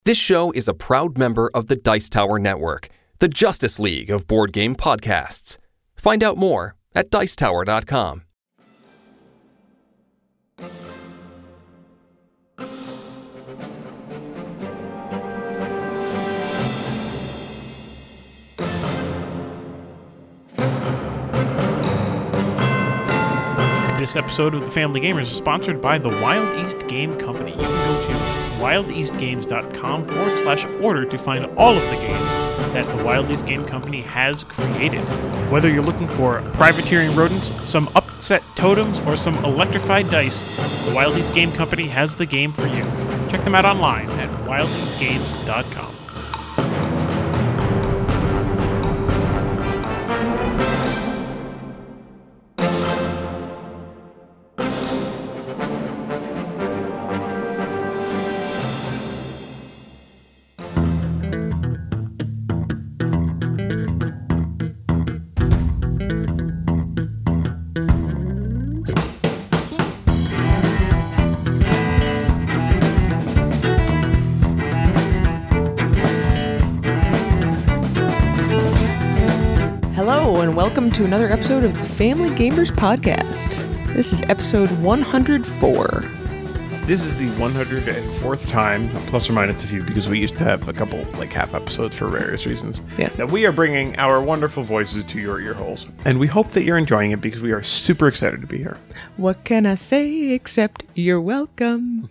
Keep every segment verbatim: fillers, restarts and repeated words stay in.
This show is a proud member of the Dice Tower Network, the Justice League of board game podcasts. Find out more at dice tower dot com. This episode of The Family Gamers is sponsored by the Wild East Game Company. You can go to wild east games dot com forward slash order to find all of the games that the Wild East Game Company has created. Whether you're looking for privateering rodents, some upset totems, or some electrified dice, the Wild East Game Company has the game for you. Check them out online at wild east games dot com. Welcome to another episode of the Family Gamers Podcast. This is episode one hundred four. This is the one hundred fourth time, plus or minus a few, because we used to have a couple, like, half episodes for various reasons, yeah. that we are bringing our wonderful voices to your ear holes. And we hope that you're enjoying it because we are super excited to be here. What can I say except you're welcome?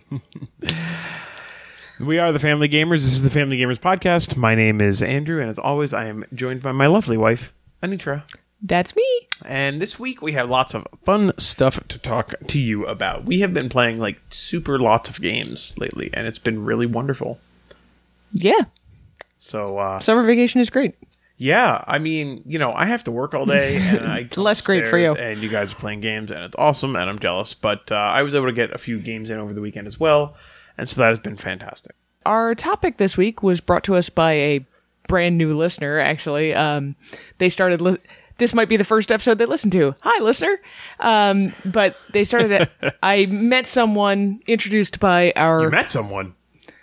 We are the Family Gamers. This is the Family Gamers Podcast. My name is Andrew, and as always, I am joined by my lovely wife, Anitra. That's me. And this week we have lots of fun stuff to talk to you about. We have been playing like super lots of games lately, and it's been really wonderful. Yeah. So uh, summer vacation is great. Yeah, I mean, you know, I have to work all day, and I less great for you. And you guys are playing games, and it's awesome, and I'm jealous. But uh, I was able to get a few games in over the weekend as well, and so that has been fantastic. Our topic this week was brought to us by a brand new listener. Actually, um, they started. Li- This might be the first episode they listened to. Hi, listener. Um, but they started at, I met someone introduced by our... You met someone?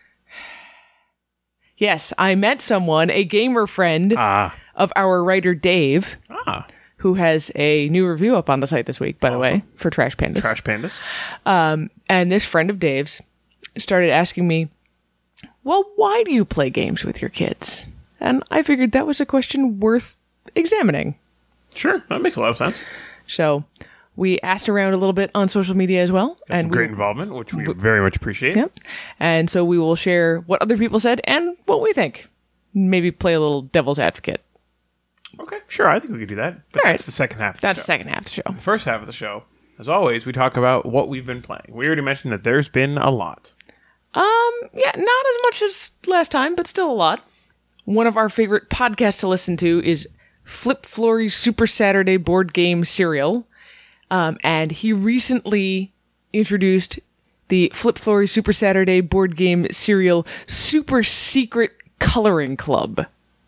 Yes, I met someone, a gamer friend ah. of our writer Dave, ah. who has a new review up on the site this week, by awesome. the way, for Trash Pandas. Trash Pandas. Um, and this friend of Dave's started asking me, well, why do you play games with your kids? And I figured that was a question worth examining. Sure, that makes a lot of sense. So we asked around a little bit on social media as well. That's and great we, involvement, which we very much appreciate. Yeah. And so we will share what other people said and what we think. Maybe play a little devil's advocate. Okay, sure, I think we could do that. But All that's right. the second half of the That's show. the second half of the show. The first half of the show, as always, we talk about what we've been playing. We already mentioned that there's been a lot. Um, yeah, not as much as last time, but still a lot. One of our favorite podcasts to listen to is Flip Flory's Super Saturday board game serial. Um, and he recently introduced the Flip Flory Super Saturday board game serial Super Secret Coloring Club.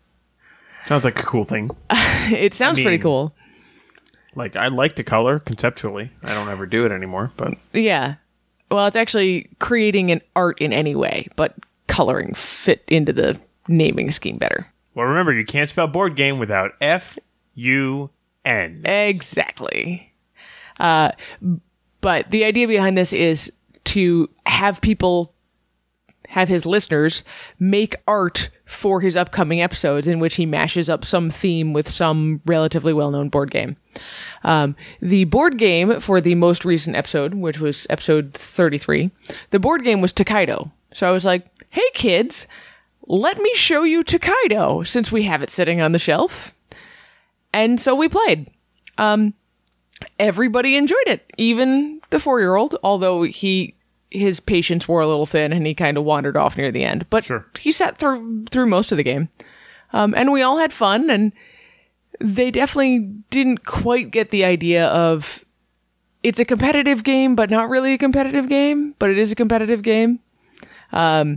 Sounds like a cool thing. It sounds I mean, pretty cool. Like, I like to color conceptually. I don't ever do it anymore, but... Yeah. Well, it's actually creating an art in any way, but coloring fit into the naming scheme better. Well, remember, you can't spell board game without F U N. Exactly. Uh, but the idea behind this is to have people, have his listeners, make art for his upcoming episodes in which he mashes up some theme with some relatively well-known board game. Um, the board game for the most recent episode, which was episode thirty-three, the board game was Tokaido. So I was like, hey, kids, let me show you Tokaido, since we have it sitting on the shelf. And so we played. Um, everybody enjoyed it, even the four-year-old, although he his patience wore a little thin and he kind of wandered off near the end. But sure. He sat through through most of the game. Um, and we all had fun, and they definitely didn't quite get the idea of it's a competitive game, but not really a competitive game, but it is a competitive game. Um,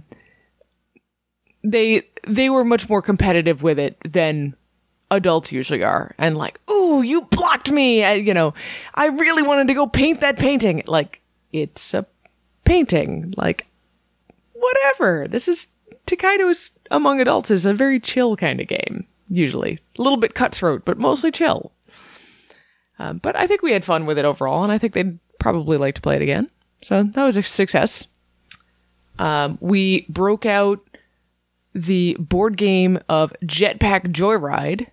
they they were much more competitive with it than adults usually are, and like, ooh, you blocked me. I, you know, I really wanted to go paint that painting. Like, it's a painting. Like, whatever. This is Tokaido is, among adults, is a very chill kind of game, usually. A little bit cutthroat, but mostly chill. Um, but I think we had fun with it overall, and I think they'd probably like to play it again. So that was a success. Um, we broke out the board game of Jetpack Joyride.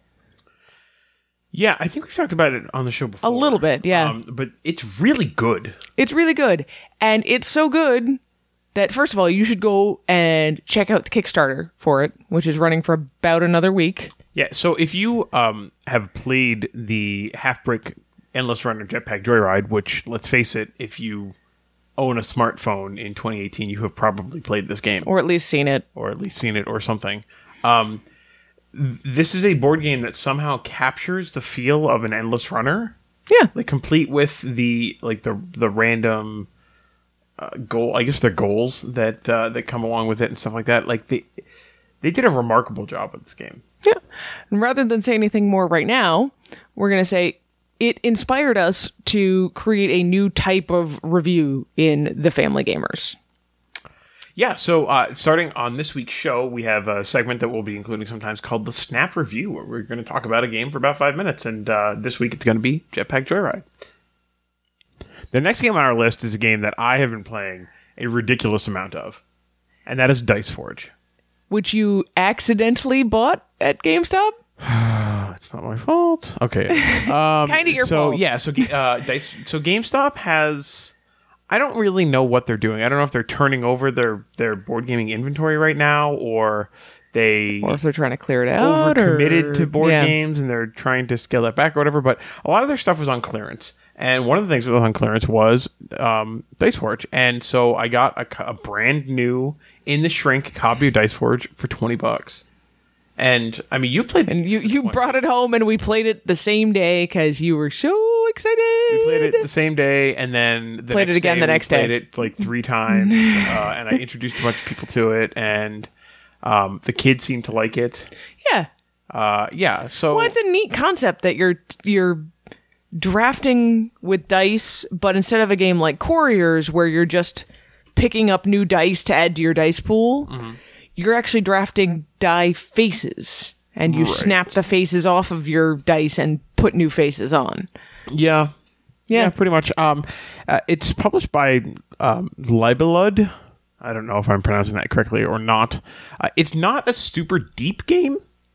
Yeah, I think we've talked about it on the show before. A little bit, yeah. Um, but it's really good. It's really good. And it's so good that, first of all, you should go and check out the Kickstarter for it, which is running for about another week. Yeah, so if you um, have played the Half-Brick Endless Runner Jetpack Joyride, which, let's face it, if you own a smartphone in twenty eighteen, you have probably played this game. Or at least seen it. Or at least seen it or something. Um, th- this is a board game that somehow captures the feel of an Endless Runner. Yeah. Like, complete with the, like, the the random uh, goal, I guess they're goals that uh, that come along with it and stuff like that. Like, they, they did a remarkable job with this game. Yeah. And rather than say anything more right now, we're going to say it inspired us to create a new type of review in The Family Gamers. Yeah, so uh, starting on this week's show, we have a segment that we'll be including sometimes called the Snap Review, where we're going to talk about a game for about five minutes. And uh, this week it's going to be Jetpack Joyride. The next game on our list is a game that I have been playing a ridiculous amount of, and that is Dice Forge. Which you accidentally bought at GameStop? It's not my fault. Okay. Um, kind of your so, fault. So, yeah, so, uh, Dice, so GameStop has... I don't really know what they're doing. I don't know if they're turning over their, their board gaming inventory right now, or they... Or if they're trying to clear it out. Overcommitted or, to board yeah. games, and they're trying to scale that back or whatever, but a lot of their stuff was on clearance. And one of the things that was on clearance was um, Dice Forge. And so I got a, a brand new, in the shrink copy of Dice Forge for twenty bucks. And, I mean, you played... And you, you brought it home, and we played it the same day, because you were so excited. We played it the same day, and then the played next it again day the next we played day. it like three times, uh, and I introduced a bunch of people to it, and um, the kids seemed to like it. Yeah. Uh, yeah, so... Well, it's a neat concept that you're you're drafting with dice, but instead of a game like Couriers, where you're just picking up new dice to add to your dice pool, mm-hmm. you're actually drafting die faces, and you right. snap the faces off of your dice and put new faces on. Yeah. Yeah, yeah pretty much. Um, uh, it's published by um, Libelud. I don't know if I'm pronouncing that correctly or not. Uh, it's not a super deep game.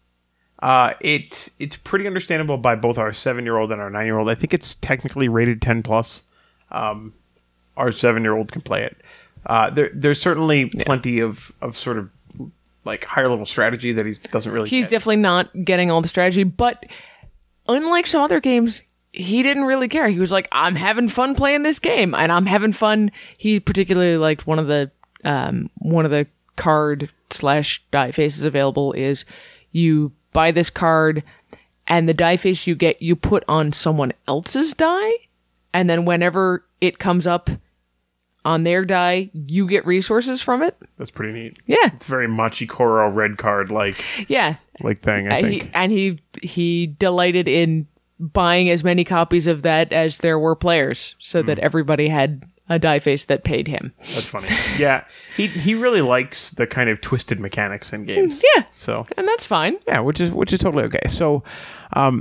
Uh, it it's pretty understandable by both our seven-year-old and our nine-year-old. I think it's technically rated ten plus. Um, our seven-year-old can play it. Uh, there, there's certainly yeah. plenty of, of sort of like higher level strategy that he doesn't really. He's get. definitely not getting all the strategy, but unlike some other games, he didn't really care. He was like, "I'm having fun playing this game, and I'm having fun." He particularly liked one of the um, one of the card slash die faces available is you buy this card, and the die face you get, you put on someone else's die, and then whenever it comes up on their die, you get resources from it. That's pretty neat. Yeah. It's very Machikoro red card like yeah. like thing, I uh, think. He, and he he delighted in buying as many copies of that as there were players, so mm. that everybody had a die face that paid him. That's funny. Yeah. He he really likes the kind of twisted mechanics in games. Yeah. So and that's fine. Yeah, which is which is totally okay. So um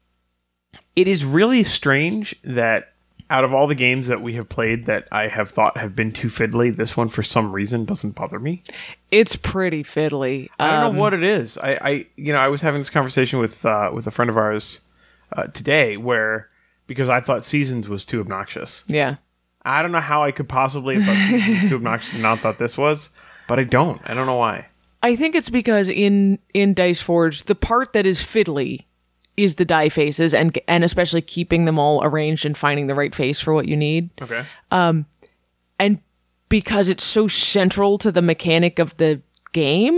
it is really strange that out of all the games that we have played that I have thought have been too fiddly, this one for some reason doesn't bother me. It's pretty fiddly. I don't um, know what it is. I, I you know, I was having this conversation with uh, with a friend of ours uh, today where because I thought Seasons was too obnoxious. Yeah. I don't know how I could possibly have thought Seasons was too obnoxious and not thought this was, but I don't. I don't know why. I think it's because in in Dice Forge, the part that is fiddly is the die faces, and and especially keeping them all arranged and finding the right face for what you need. Okay. Um, and because it's so central to the mechanic of the game,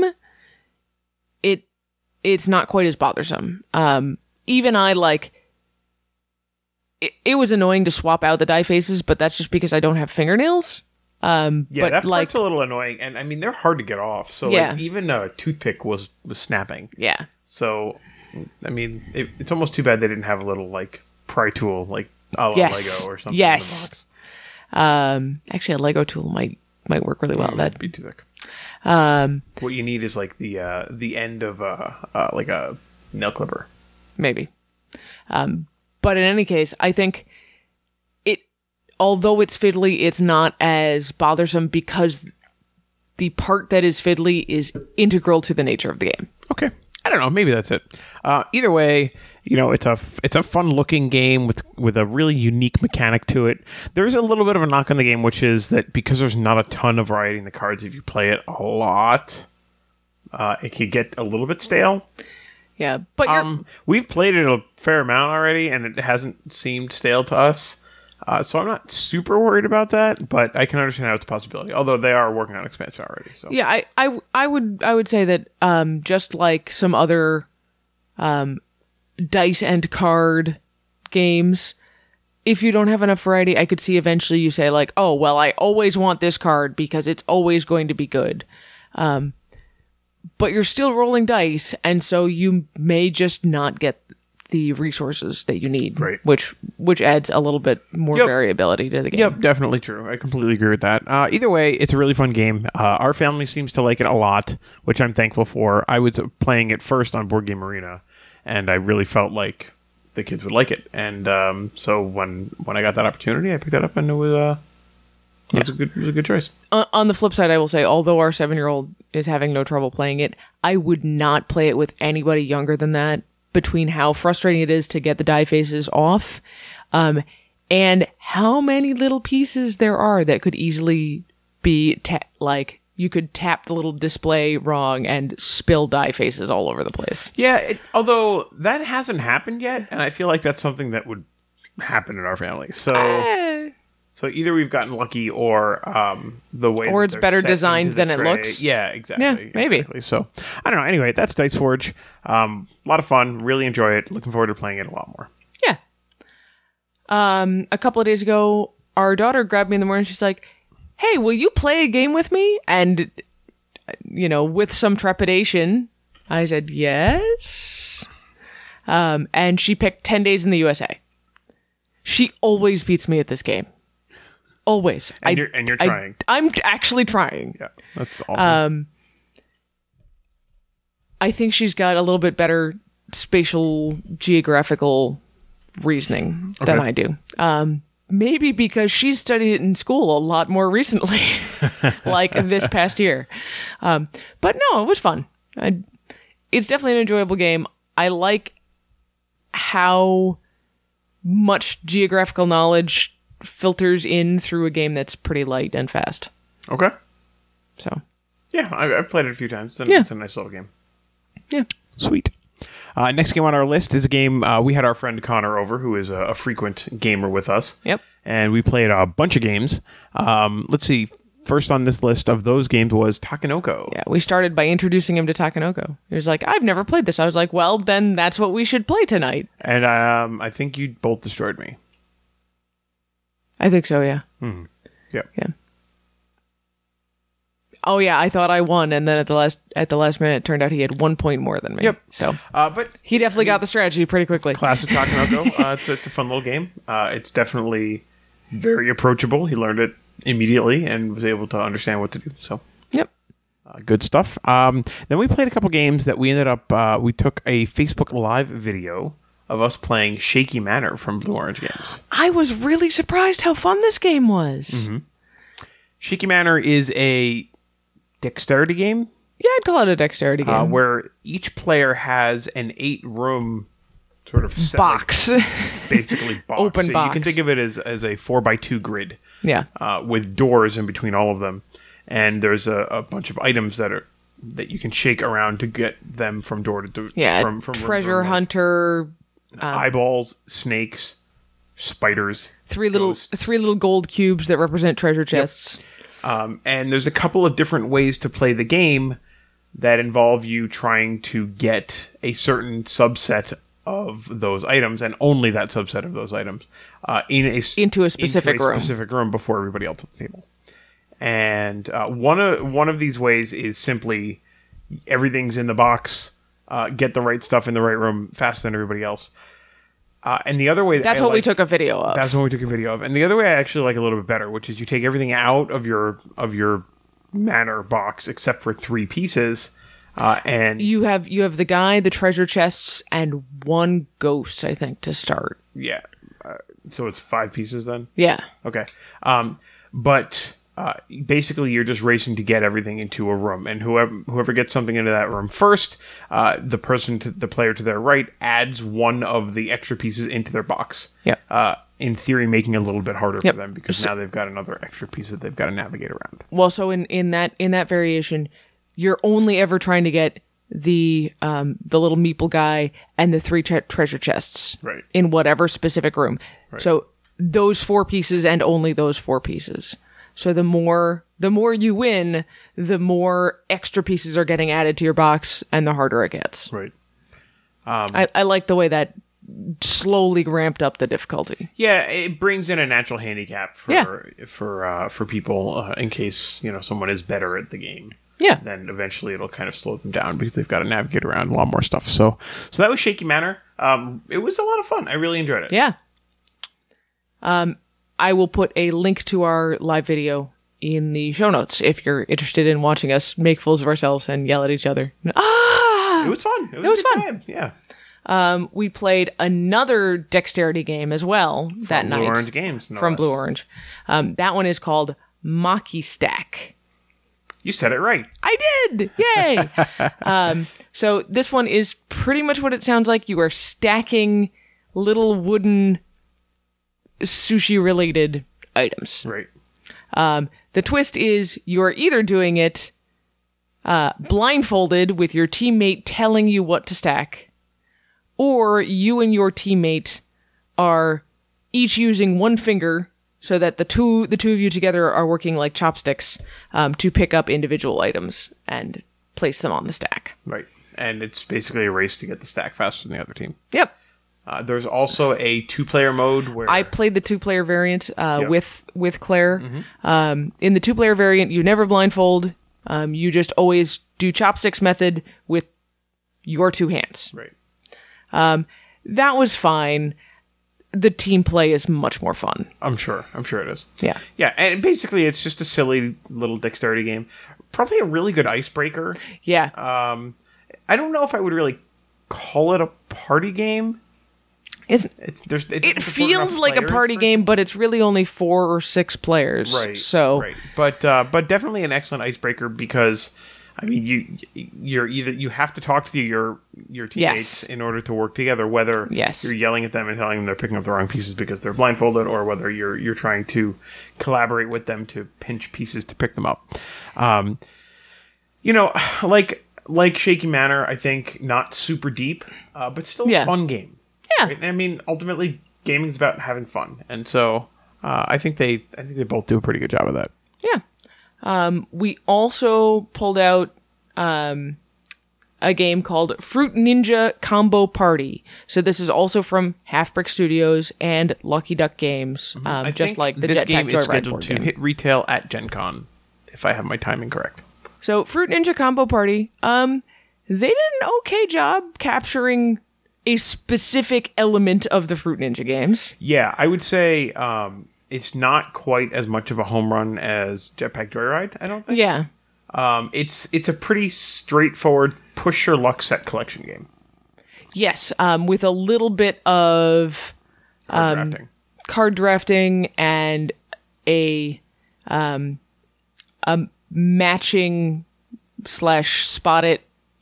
it it's not quite as bothersome. Um, even I like. It, it was annoying to swap out the die faces, but that's just because I don't have fingernails. Um, yeah, but that like, part's a little annoying, and I mean they're hard to get off. So yeah. like, even a toothpick was was snapping. Yeah. So. I mean, it, it's almost too bad they didn't have a little, like, pry tool, like, a la yes. Lego or something yes. in the box. Um, actually, a Lego tool might might work really well. Mm, That'd be too thick. Um, what you need is like the uh, the end of uh, uh, like a nail clipper. Maybe. Um, but in any case, I think it, although it's fiddly, it's not as bothersome because the part that is fiddly is integral to the nature of the game. Okay. I don't know. Maybe that's it. Uh, either way, you know, it's a it's a fun looking game with with a really unique mechanic to it. There's a little bit of a knock on the game, which is that because there's not a ton of variety in the cards, if you play it a lot, uh, it could get a little bit stale. Yeah, but you're... um, we've played it a fair amount already, and it hasn't seemed stale to us. Uh, so I'm not super worried about that, but I can understand how it's a possibility. Although they are working on expansion already. So yeah, I, I, I would I would say that um, just like some other um, dice and card games, if you don't have enough variety, I could see eventually you say like, oh well, I always want this card because it's always going to be good. Um, but you're still rolling dice, and so you may just not get the resources that you need, right? Which which adds a little bit more yep. variability to the game. Yep, definitely true. I completely agree with that. Uh, either way, it's a really fun game. Uh, our family seems to like it a lot, which I'm thankful for. I was playing it first on Board Game Arena, and I really felt like the kids would like it. And um, so when when I got that opportunity, I picked it up, and it was, uh, it yeah. was a good it was a good choice. Uh, on the flip side, I will say, although our seven-year-old is having no trouble playing it, I would not play it with anybody younger than that. Between how frustrating it is to get the die faces off, um, and how many little pieces there are that could easily be ta- like you could tap the little display wrong and spill die faces all over the place. Yeah, it, although that hasn't happened yet, and I feel like that's something that would happen in our family. So, Uh, so either we've gotten lucky, or um, the way, Or that it's they're better set designed into the than it tray- looks. Yeah, exactly. Yeah, maybe. Exactly. So I don't know. Anyway, that's Dice Forge. Um, a lot of fun. Really enjoy it. Looking forward to playing it a lot more. yeah. Um, a couple of days ago, our daughter grabbed me in the morning. She's like, "Hey, will you play a game with me?" And you know, with some trepidation, I said yes. Um, and she picked ten Days in the U S A. She always beats me at this game. Always. And I, you're and you're I- trying. I'm actually trying. Yeah, that's awesome. Um, I think she's got a little bit better spatial geographical reasoning than Okay. I do. Um, maybe because she's studied it in school a lot more recently, like this past year. Um, but no, it was fun. I, it's definitely an enjoyable game. I like how much geographical knowledge filters in through a game that's pretty light and fast. Okay. So, Yeah, I, I've played it a few times. It's a, Yeah. it's a nice little game. yeah. Sweet. Uh, next game on our list is a game uh, we had our friend Connor over, who is a, a frequent gamer with us. Yep. And we played a bunch of games. Um, let's see. First on this list of those games was Takenoko. Yeah, we started by introducing him to Takenoko. He was like, I've never played this. I was like, well, then that's what we should play tonight. And um, I think you both destroyed me. I think so, yeah. Mm-hmm. Yeah. Yeah. Oh yeah, I thought I won, and then at the last at the last minute, it turned out he had one point more than me. Yep. So Uh, but he definitely got the strategy pretty quickly. classic Takenoko. uh, it's, it's a fun little game. Uh, it's definitely very approachable. He learned it immediately and was able to understand what to do. So Yep. uh, good stuff. Um, then we played a couple games that we ended up. Uh, we took a Facebook Live video of us playing Shaky Manor from Blue Orange Games. I was really surprised how fun this game was. Mm-hmm. Shaky Manor is a dexterity game. Yeah, I'd call it a dexterity game. Uh, where each player has an eight-room sort of set, box. like, basically box. Open so box. You can think of it as, as a four by two grid. Yeah. Uh, with doors in between all of them, and there's a, a bunch of items that are that you can shake around to get them from door to door. Yeah. from, from room to treasure room. hunter. Eyeballs, snakes, spiders, Three little ghosts. three little gold cubes that represent treasure chests. Um, and there's a couple of different ways to play the game that involve you trying to get a certain subset of those items, and only that subset of those items, uh, in a s- Into a specific into a room. specific room before everybody else at the table. And uh, one of one of these ways is simply everything's in the box, uh, get the right stuff in the right room faster than everybody else. Uh, and the other way, that That's I what we like- took a video of. That's what we took a video of. And the other way I actually like a little bit better, which is you take everything out of your of your manor box except for three pieces. Uh, and You have you have the guy, the treasure chests, and one ghost, I think, to start. yeah, uh, so it's five pieces then. Yeah. Okay, um, but uh, basically you're just racing to get everything into a room, and whoever whoever gets something into that room first, uh, the person, to, the player to their right, adds one of the extra pieces into their box. Yep. Uh, in theory, making it a little bit harder Yep. for them because now they've got another extra piece that they've got to navigate around. Well, so in, in that in that variation, you're only ever trying to get the um, the little meeple guy and the three tre- treasure chests Right. in whatever specific room. So those four pieces and only those four pieces. So the more the more you win, the more extra pieces are getting added to your box, and the harder it gets. Right. I, I like the way that slowly ramped up the difficulty. Yeah, it brings in a natural handicap for Yeah. for uh, for people uh, in case you know someone is better at the game. Yeah. Then eventually it'll kind of slow them down because they've got to navigate around a lot more stuff. So, so that was Shaky Manor. Um, it was a lot of fun. I really enjoyed it. Yeah. Um, I will put a link to our live video in the show notes if you're interested in watching us make fools of ourselves and yell at each other. Ah! It was fun. It was, It was a good fun. time. Yeah. Um, we played another dexterity game as well that Blue night. Orange Games. No from less. Blue Orange. Um, that one is called Maki Stack. You said it right. I did! Yay! um, so this one is pretty much what it sounds like. You are stacking little wooden sushi-related items. Right. Um, the twist is you're either doing it uh, blindfolded with your teammate telling you what to stack, or you and your teammate are each using one finger so that the two the two of you together are working like chopsticks um, to pick up individual items and place them on the stack. Right. And it's basically a race to get the stack faster than the other team. Yep. Uh, there's also a two-player mode where I played the two-player variant uh, Yep. with with Claire. Um, in the two-player variant, you never blindfold. Um, you just always do chopsticks method with your two hands. right. That was fine. The team play is much more fun. I'm sure. I'm sure it is. Yeah. Yeah, and basically it's just a silly little dexterity game. Probably a really good icebreaker. Yeah. Um, I don't know if I would really call it a party game. it's, It's there's it, it doesn't support feels enough like a players party for- game, but it's really only four or six players. right? So, right, but uh, but definitely an excellent icebreaker because I mean you you're either you have to talk to your your teammates Yes. in order to work together. Whether Yes. you're yelling at them and telling them they're picking up the wrong pieces because they're blindfolded, or whether you're you're trying to collaborate with them to pinch pieces to pick them up. Um, you know, like like Shaky Manor, I think not super deep, uh, but still Yeah. a fun game. yeah. Right? I mean, ultimately, gaming's about having fun, and so uh, I think they, I think they both do a pretty good job of that. Yeah. Um, we also pulled out um, a game called Fruit Ninja Combo Party. So this is also from Half Brick Studios and Lucky Duck Games, um, I just think like the this Jetpack game is Joyride scheduled board to game. hit retail at Gen Con, if I have my timing correct. So Fruit Ninja Combo Party, um, they did an okay job capturing a specific element of the Fruit Ninja games. Yeah, I would say um, it's not quite as much of a home run as Jetpack Joyride. I don't think. Yeah. Um, it's it's a pretty straightforward push your luck set collection game. Yes, um, with a little bit of Card Um, drafting. card drafting and a um a matching slash spot it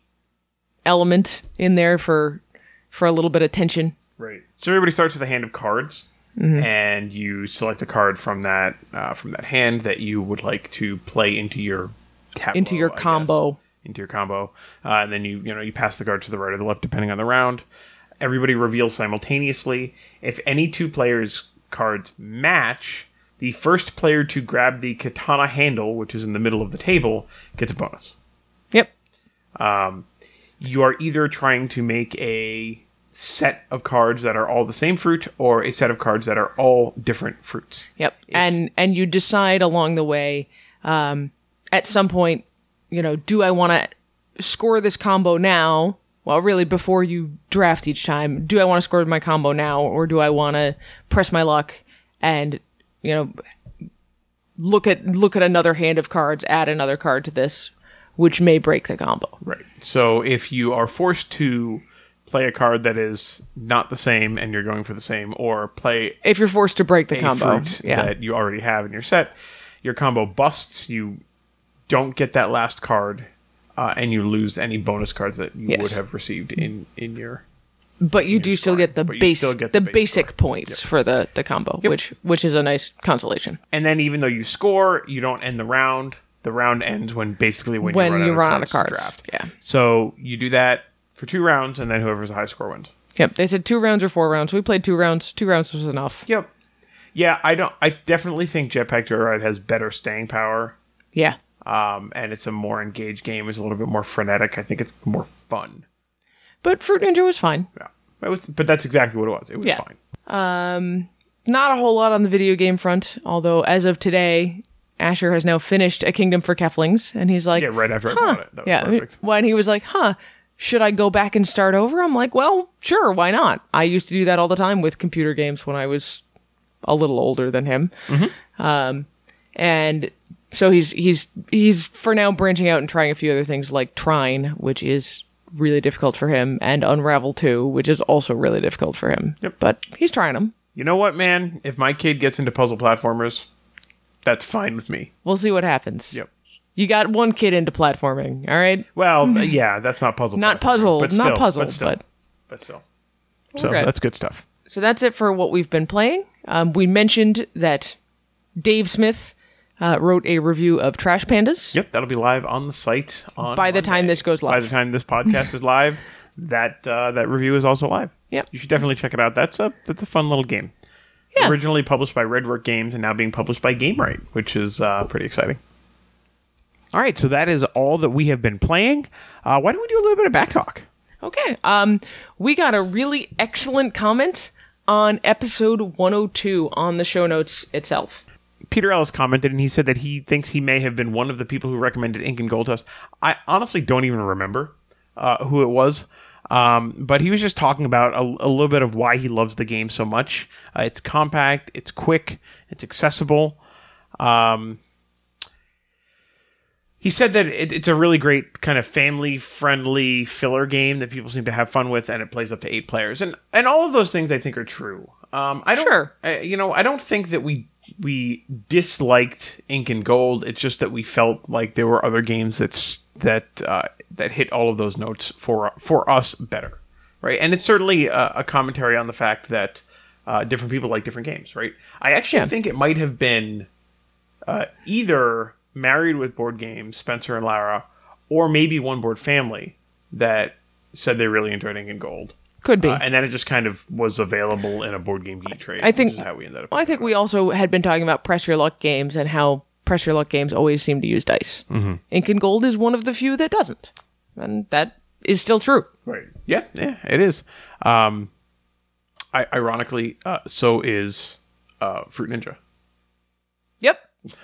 element in there for for a little bit of tension. Right. So everybody starts with a hand of cards, and you select a card from that uh, from that hand that you would like to play into your tableau, Into your I guess. combo. Into your combo, uh, and then you you know you pass the card to the right or the left depending on the round. Everybody reveals simultaneously. If any two players' cards match, the first player to grab the katana handle, which is in the middle of the table, gets a bonus. Yep. You are either trying to make a set of cards that are all the same fruit, or a set of cards that are all different fruits. Yep. And and you decide along the way, um, at some point, you know, do I want to score this combo now? Well, really, before you draft each time, do I want to score my combo now, or do I want to press my luck and, you know, look at look at another hand of cards, add another card to this, which may break the combo. Right. So if you are forced to play a card that is not the same and you're going for the same, or play If you're forced to break the a combo, fruit yeah. that you already have in your set, your combo busts, you don't get that last card, uh, and you lose any bonus cards that you Yes. would have received in, in your... But you do still scoring. get the But you base, still get the, the base basic score. points Yep. for the, the combo, Yep. which which is a nice consolation. And then even though you score, you don't end the round. The round ends when basically when, When you run, you out, run of out of cards to cards. draft. Yeah. So you do that for two rounds, and then whoever's the high score wins. Yep, they said two rounds or four rounds. We played two rounds. Two rounds was enough. Yep. Yeah, I don't. I definitely think Jetpack Joyride has better staying power, Yeah. um, and it's a more engaged game. It's a little bit more frenetic. I think it's more fun. But Fruit Ninja was fine. Yeah, it was, but that's exactly what it was. It was Yeah. fine. Um, not a whole lot on the video game front, although as of today, Asher has now finished A Kingdom for Keflings, and he's like, Yeah, right after I huh. bought it. That was yeah, perfect. when he was like, huh, should I go back and start over? I'm like, well, sure, why not? I used to do that all the time with computer games when I was a little older than him. Mm-hmm. Um, and so he's he's he's for now branching out and trying a few other things like Trine, which is really difficult for him, and Unravel two, which is also really difficult for him. Yep. But he's trying them. You know what, man? If my kid gets into puzzle platformers, that's fine with me. We'll see what happens. Yep. You got one kid into platforming, all right? Well, yeah, that's not puzzle. Not platforming, puzzle, but not still, puzzle, but still, but- but still. So Okay. that's good stuff. So that's it for what we've been playing. Um, we mentioned that Dave Smith uh, wrote a review of Trash Pandas. Yep, that'll be live on the site on By the Monday. time this goes live. By the time this podcast is live, that uh, that review is also live. Yep. You should definitely check it out. That's a that's a fun little game. Yeah. Originally published by Redwork Games and now being published by GameRight, which is uh, pretty exciting. All right, so that is all that we have been playing. Uh, why don't we do a little bit of back talk? Okay. Um, we got a really excellent comment on episode one oh two on the show notes itself. Peter Ellis commented, and he said that he thinks he may have been one of the people who recommended Ink and Gold to us. I honestly don't even remember uh, who it was, um, but he was just talking about a, a little bit of why he loves the game so much. Uh, it's compact, it's quick, it's accessible. Um, he said that it, it's a really great kind of family-friendly filler game that people seem to have fun with, and it plays up to eight players. And and all of those things I think are true. Um, I don't, Sure. uh, you know, I don't think that we we disliked Ink and Gold. It's just that we felt like there were other games that's that uh, that hit all of those notes for for us better, right? And it's certainly a, a commentary on the fact that uh, different people like different games, right? I actually Yeah. think it might have been uh, either Married with Board Games, Spencer and Lara, or maybe One Board Family that said they really enjoyed Ink and Gold. Could be. Uh, and then it just kind of was available in a Board Game Geek trade. I think- which is how we ended up. Well, I think we also had been talking about Press Your Luck games and how Press Your Luck games always seem to use dice. Mm-hmm. Ink and Gold is one of the few that doesn't. And that is still true. Right. Yeah, yeah, it is. Um, I, ironically, uh, so is uh, Fruit Ninja. Yep.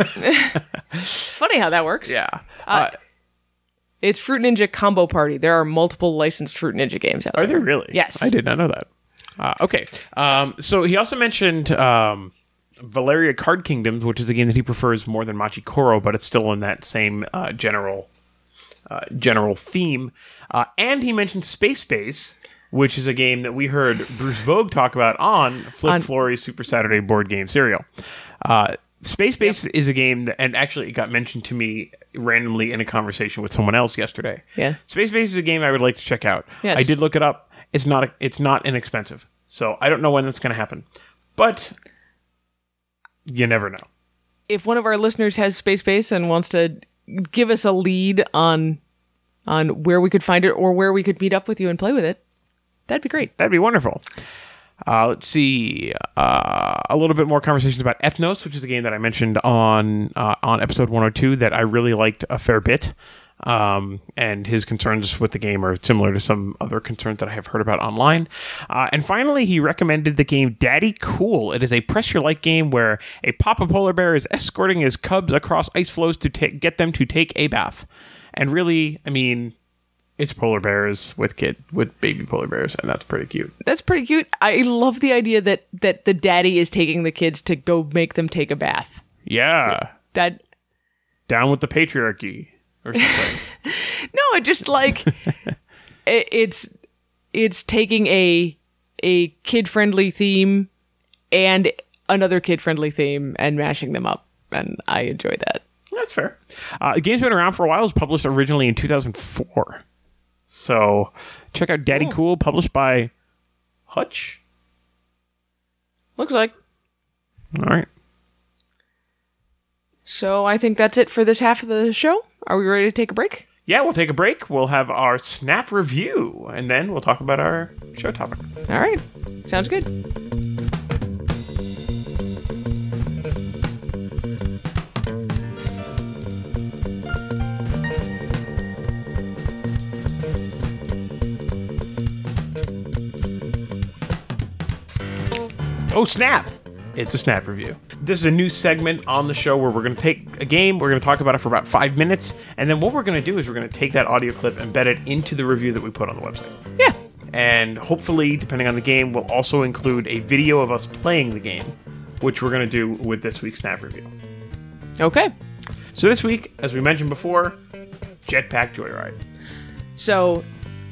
Funny how that works. Yeah. Uh, It's Fruit Ninja Combo Party. There are multiple licensed Fruit Ninja games out are there. there really? Yes. I did not know that. Uh, okay. Um, so he also mentioned um, Valeria Card Kingdoms, which is a game that he prefers more than Machi Koro, but it's still in that same uh, general uh, general theme. Uh, and he mentioned Space Base, which is a game that we heard Bruce Vogue talk about on Flip On- Flory's Super Saturday board game serial. Uh, Space Base is a game that, and actually it got mentioned to me randomly in a conversation with someone else yesterday. Yeah. Space Base is a game I would like to check out. Yes. I did look it up. It's not it's not inexpensive. So I don't know when that's going to happen. But you never know. If one of our listeners has Space Base and wants to give us a lead on on where we could find it or where we could meet up with you and play with it, that'd be great. That'd be wonderful. Uh, let's see. Uh, a little bit more conversations about Ethnos, which is a game that I mentioned on uh, on episode one oh two that I really liked a fair bit. Um, and his concerns with the game are similar to some other concerns that I have heard about online. Uh, and finally, he recommended the game Daddy Cool. It is a press your luck game where a Papa Polar Bear is escorting his cubs across ice floes to ta- get them to take a bath. And really, I mean, it's polar bears with kid with baby polar bears, and that's pretty cute. That's pretty cute. I love the idea that that the daddy is taking the kids to go make them take a bath. Yeah. that Down with the patriarchy or something. no, it just like it, it's it's taking a a kid friendly theme and another kid friendly theme and mashing them up, and I enjoy that. That's fair. Uh, the game's been around for a while. It was published originally in two thousand four. So check out Daddy Oh. Cool, published by Hutch. Looks like. All right. So I think that's it for this half of the show. Are we ready to take a break? Yeah, we'll take a break. We'll have our Snap review, and then we'll talk about our show topic. All right. Sounds good. Oh, Snap! It's a Snap review. This is a new segment on the show where we're going to take a game, we're going to talk about it for about five minutes, and then what we're going to do is we're going to take that audio clip and embed it into the review that we put on the website. Yeah. And hopefully, depending on the game, we'll also include a video of us playing the game, which we're going to do with this week's Snap review. Okay. So this week, as we mentioned before, Jetpack Joyride. So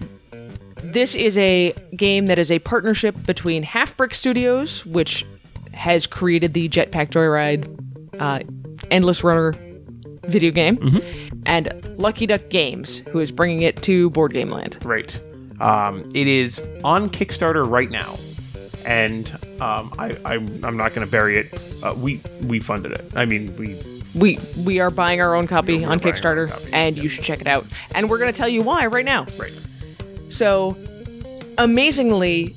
this is a game that is a partnership between Half Brick Studios, which has created the Jetpack Joyride uh, Endless Runner video game, mm-hmm. and Lucky Duck Games, who is bringing it to Board Game Land. Right. Um, it is on Kickstarter right now, and um, I, I, I'm not going to bury it. Uh, we we funded it. I mean, we We we are buying our own copy We're on buying our Kickstarter, own copy, and yeah. you should check it out. And we're going to tell you why right now. right. So, amazingly,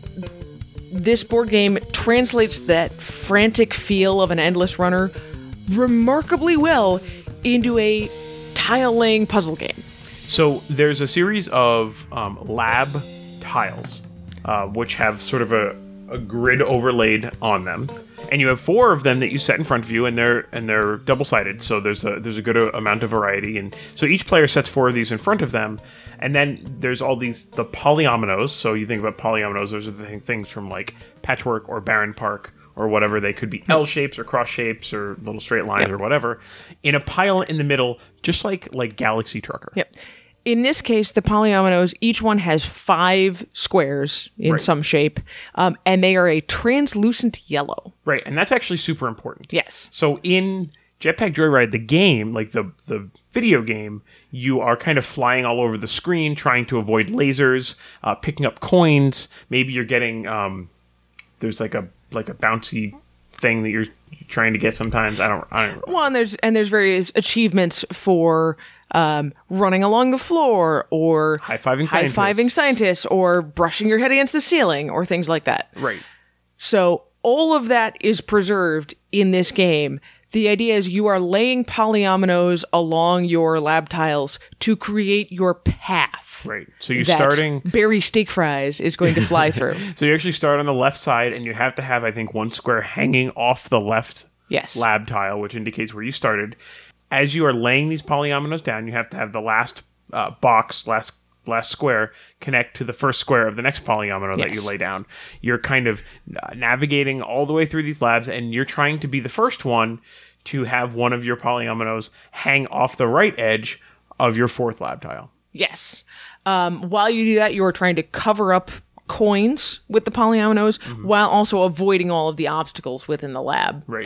this board game translates that frantic feel of an Endless Runner remarkably well into a tile-laying puzzle game. So there's a series of um, lab tiles, uh, which have sort of a, a grid overlaid on them, and you have four of them that you set in front of you, and they're and they're double-sided. So there's a there's a good amount of variety, and so each player sets four of these in front of them, and then there's all these the polyominoes. So you think about polyominoes; those are the th- things from like Patchwork or Barren Park or whatever. They could be L shapes or cross shapes or little straight lines Yep. or whatever, in a pile in the middle, just like like Galaxy Trucker. Yep. In this case, the polyominoes, each one has five squares in Right. some shape, um, and they are a translucent yellow. Right, and that's actually super important. Yes. So in Jetpack Joyride, the game, like the the video game, you are kind of flying all over the screen, trying to avoid lasers, uh, picking up coins. Maybe you're getting um, there's like a like a bouncy thing that you're trying to get. Sometimes I don't. I don't. Well, and there's and there's various achievements for um, running along the floor, or High-fiving high-fiving scientists. scientists, or brushing your head against the ceiling, or things like that. Right. So all of that is preserved in this game. The idea is you are laying polyominoes along your lab tiles to create your path. Right. So you're that starting. Barry Steak Fries is going to fly through. So you actually start on the left side, and you have to have, I think, one square hanging off the left Yes. lab tile, which indicates where you started. As you are laying these polyominoes down, you have to have the last uh, box, last last square, connect to the first square of the next polyomino that Yes. you lay down. You're kind of uh, navigating all the way through these labs, and you're trying to be the first one to have one of your polyominoes hang off the right edge of your fourth lab tile. Yes. Um, while you do that, you are trying to cover up coins with the polyominoes Mm-hmm. while also avoiding all of the obstacles within the lab. Right.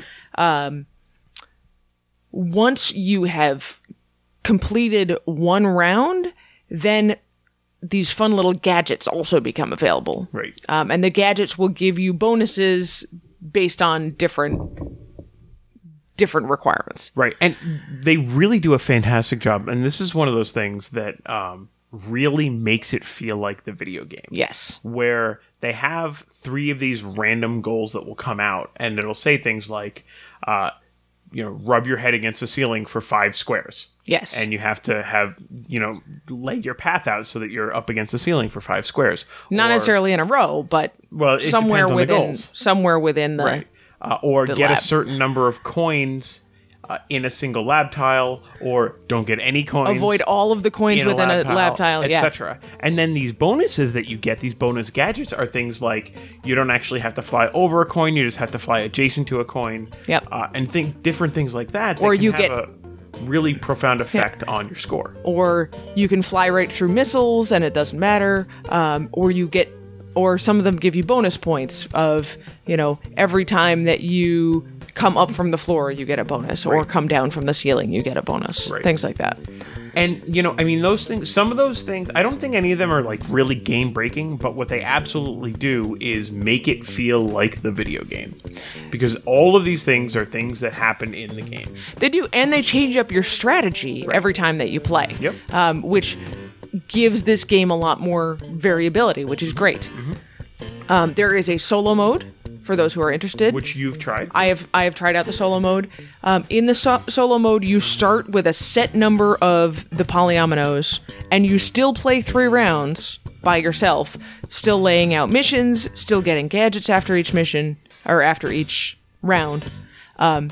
Once you have completed one round, then these fun little gadgets also become available. Right. Um, and the gadgets will give you bonuses based on different different requirements. Right. And they really do a fantastic job. And this is one of those things that um, really makes it feel like the video game. Yes. Where they have three of these random goals that will come out, and it'll say things like, uh, you know, rub your head against the ceiling for five squares. Yes. And you have to have, you know, lay your path out so that you're up against the ceiling for five squares. Not Or- necessarily in a row, but Well, it somewhere depends on the within goals. somewhere within the Right. Uh, or the get lab. a certain number of coins uh, in a single lab tile, or don't get any coins. Avoid all of the coins in within a lab, a lab tile, et yeah. cetera. And then these bonuses that you get, these bonus gadgets, are things like you don't actually have to fly over a coin; you just have to fly adjacent to a coin. Yep. Uh, and think different things like that. that Or can you have get a really profound effect yeah. on your score. Or you can fly right through missiles, and it doesn't matter. Um, or you get, or some of them give you bonus points of, you know, every time that you come up from the floor, you get a bonus, right. or come down from the ceiling, you get a bonus. Right. Things like that. And, you know, I mean, those things, some of those things, I don't think any of them are, like, really game-breaking, but what they absolutely do is make it feel like the video game. Because all of these things are things that happen in the game. They do, and they change up your strategy right. every time that you play. Yep. Um, which gives this game a lot more variability, which is great. Mm-hmm. Um, there is a solo mode, for those who are interested. Which you've tried. I have I have tried out the solo mode. Um, in the so- solo mode, you start with a set number of the polyominoes, and you still play three rounds by yourself, still laying out missions, still getting gadgets after each mission, or after each round. Um,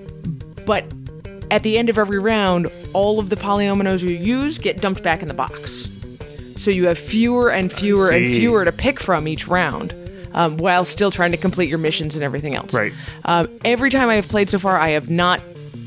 but at the end of every round, all of the polyominoes you use get dumped back in the box. So you have fewer and fewer and fewer to pick from each round. Um, while still trying to complete your missions and everything else. Right. Um, every time I have played so far, I have not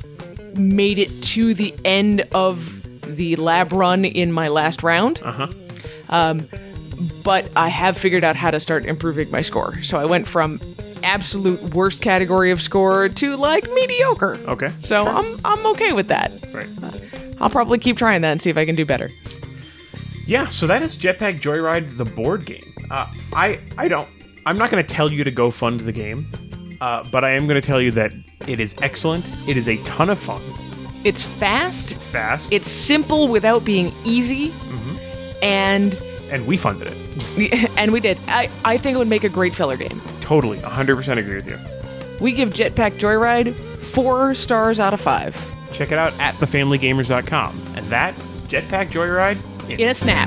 made it to the end of the lab run in my last round. Uh-huh. Um, but I have figured out how to start improving my score. So I went from absolute worst category of score to, like, mediocre. Okay. So sure. I'm I'm okay with that. Right. Uh, I'll probably keep trying that and see if I can do better. Yeah, so that is Jetpack Joyride, the board game. Uh, I I don't... I'm not going to tell you to go fund the game, uh, but I am going to tell you that it is excellent. It is a ton of fun. It's fast. It's fast. It's simple without being easy. Mm-hmm. And... And we funded it. And we did. I, I think it would make a great filler game. Totally. one hundred percent agree with you. We give Jetpack Joyride four stars out of five. Check it out at the family gamers dot com. And that, Jetpack Joyride... In, in a snap.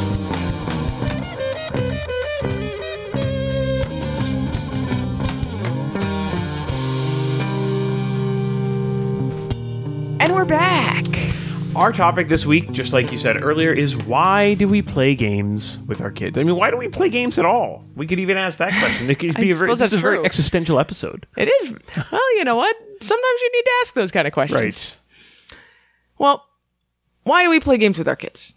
And we're back. Our topic this week, just like you said earlier, is why do we play games with our kids? I mean, why do we play games at all? We could even ask that question. It could be a very, this is a very existential episode. It is. Well, you know what? Sometimes you need to ask those kind of questions. Right. Well, why do we play games with our kids?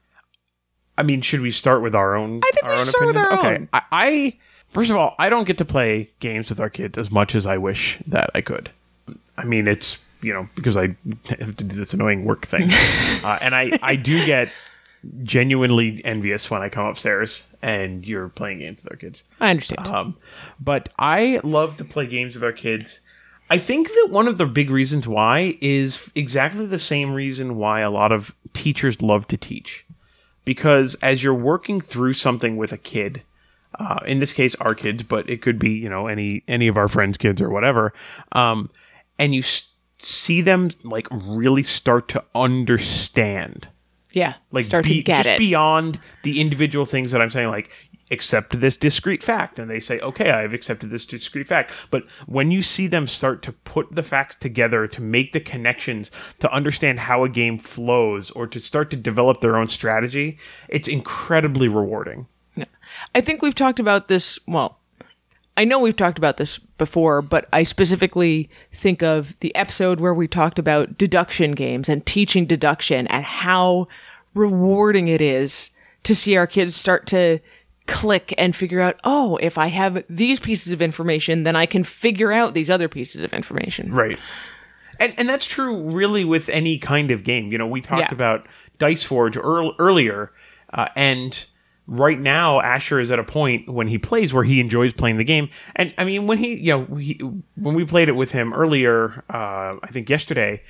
I mean, should we start with our own? I think our we own should start opinions? with our okay. own. I, I first of all, I don't get to play games with our kids as much as I wish that I could. I mean, it's. You know, because I have to do this annoying work thing. uh, and I, I do get genuinely envious when I come upstairs and you're playing games with our kids. I understand. Um, but I love to play games with our kids. I think that one of the big reasons why is exactly the same reason why a lot of teachers love to teach. Because as you're working through something with a kid, uh, in this case, our kids, but it could be, you know, any, any of our friends' kids or whatever, um, and you st- see them like really start to understand. Yeah. Like start be, to get just it. beyond the individual things that I'm saying, like accept this discrete fact. And they say, okay, I've accepted this discrete fact. But when you see them start to put the facts together, to make the connections, to understand how a game flows, or to start to develop their own strategy, it's incredibly rewarding. Yeah. I think we've talked about this, well, I know we've talked about this before, but I specifically think of the episode where we talked about deduction games and teaching deduction and how rewarding it is to see our kids start to click and figure out, oh, if I have these pieces of information, then I can figure out these other pieces of information. Right. And and that's true really with any kind of game. You know, we talked Yeah. about Dice Forge earl- earlier, uh, and... Right now, Asher is at a point when he plays where he enjoys playing the game. And, I mean, when he, you know, he, when we played it with him earlier, uh, I think yesterday,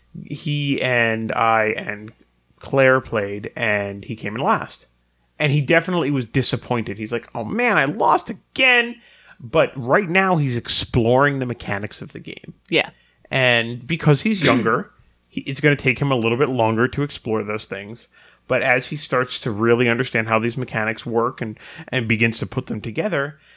he and I and Claire played, and he came in last. And he definitely was disappointed. He's like, oh, man, I lost again. But right now, he's exploring the mechanics of the game. Yeah. And because he's younger, he, it's going to take him a little bit longer to explore those things. But as he starts to really understand how these mechanics work and, and begins to put them together,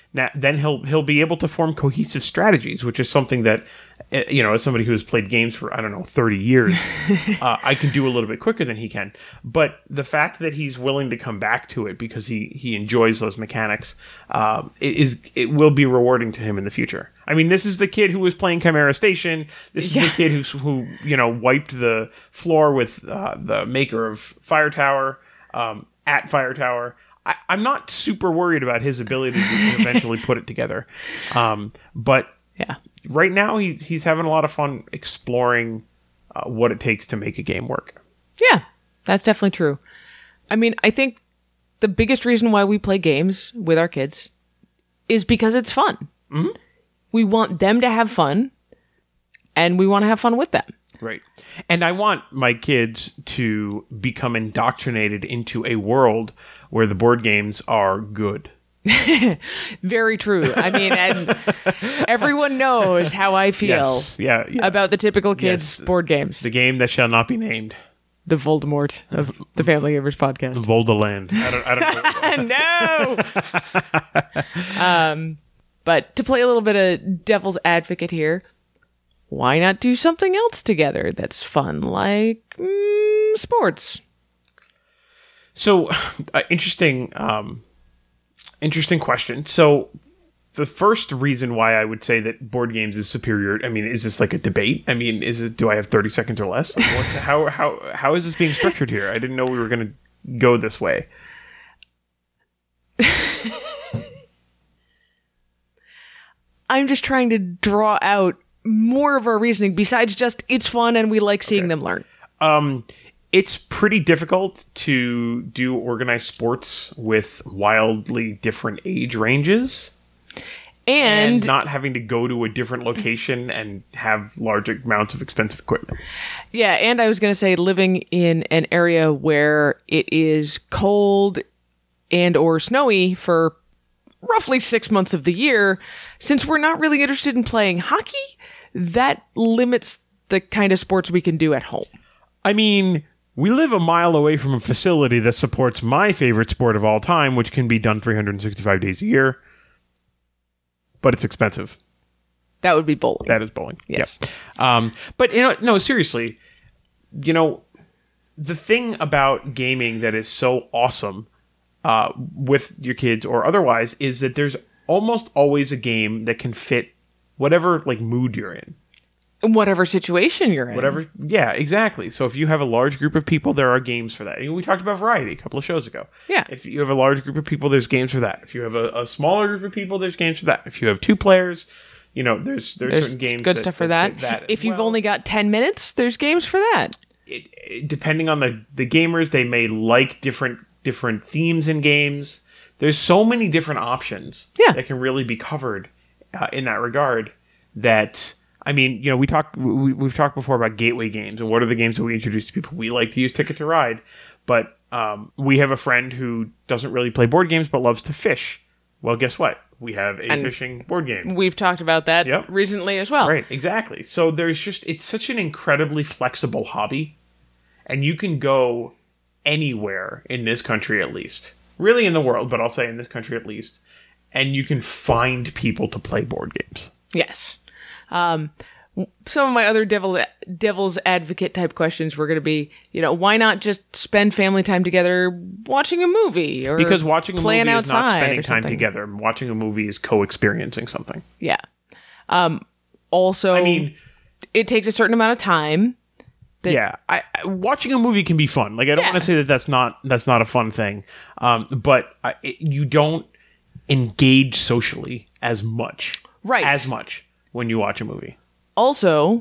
Now, then he'll he'll be able to form cohesive strategies, which is something that, uh, you know, as somebody who has played games for, I don't know, thirty years, uh, I can do a little bit quicker than he can. But the fact that he's willing to come back to it because he, he enjoys those mechanics, um, it is it will be rewarding to him in the future. I mean, this is the kid who was playing Chimera Station. This is Yeah. the kid who, who, you know, wiped the floor with uh, the maker of Fire Tower, um, at Fire Tower. I, I'm not super worried about his ability to eventually put it together. Um, but Yeah. right now he's, he's having a lot of fun exploring uh, what it takes to make a game work. Yeah, that's definitely true. I mean, I think the biggest reason why we play games with our kids is because it's fun. Mm-hmm. We want them to have fun, and we want to have fun with them. Right. And I want my kids to become indoctrinated into a world where the board games are good. Very true. I mean, and everyone knows how I feel Yes. Yeah. yeah. about the typical kids' Yes. board games. The game that shall not be named. The Voldemort of the Family Gamers podcast. Voldaland. I don't, I don't know. No! um, but to play a little bit of devil's advocate here, why not do something else together that's fun, like mm, sports? So, uh, interesting, um, interesting question. So, the first reason why I would say that board games is superior, I mean, is this like a debate? I mean, is it? Do I have thirty seconds or less? Like, what's, how how how is this being structured here? I didn't know we were going to go this way. I'm just trying to draw out more of our reasoning besides just it's fun and we like seeing Okay. them learn. Um, it's pretty difficult to do organized sports with wildly different age ranges. And, and not having to go to a different location and have large amounts of expensive equipment. yeah, and I was going to say living in an area where it is cold and or snowy for roughly six months of the year, since we're not really interested in playing hockey, that limits the kind of sports we can do at home. I mean, we live a mile away from a facility that supports my favorite sport of all time, which can be done three hundred sixty-five days a year. But it's expensive. That would be bowling. That is bowling. Yes. Yep. Um, but, you know, no, seriously, you know, the thing about gaming that is so awesome uh, with your kids or otherwise is that there's almost always a game that can fit whatever, like, mood you're in. Whatever situation you're in. Whatever. Yeah, exactly. So if you have a large group of people, there are games for that. And we talked about variety a couple of shows ago. Yeah. If you have a large group of people, there's games for that. If you have a, a smaller group of people, there's games for that. If you have two players, you know, there's there's, There's certain games good that, stuff for that. that. fit that as if you've well. only got ten minutes, there's games for that. it, it, depending on the the gamers, they may like different different themes in games. There's so many different options Yeah. that can really be covered uh, in that regard. That I mean, you know, we talk we, we've talked before about gateway games and what are the games that we introduce to people. We like to use Ticket to Ride, but um, we have a friend who doesn't really play board games but loves to fish. Well, guess what? We have a And fishing board game. We've talked about that Yep. recently as well. Right, exactly. So there's just, it's such an incredibly flexible hobby, and you can go anywhere in this country at least. Really in the world, but I'll say in this country at least. And you can find people to play board games. Yes. Um, w- some of my other devil, devil's advocate type questions were going to be, you know, why not just spend family time together watching a movie or Because watching a movie playing is outside not spending or time something? together. Watching a movie is co-experiencing something. Yeah. Um, also, I mean, it takes a certain amount of time. That- yeah, I, I, watching a movie can be fun. Like I don't Yeah. want to say that that's not that's not a fun thing, um, but I, it, you don't engage socially as much, Right. As much when you watch a movie. Also,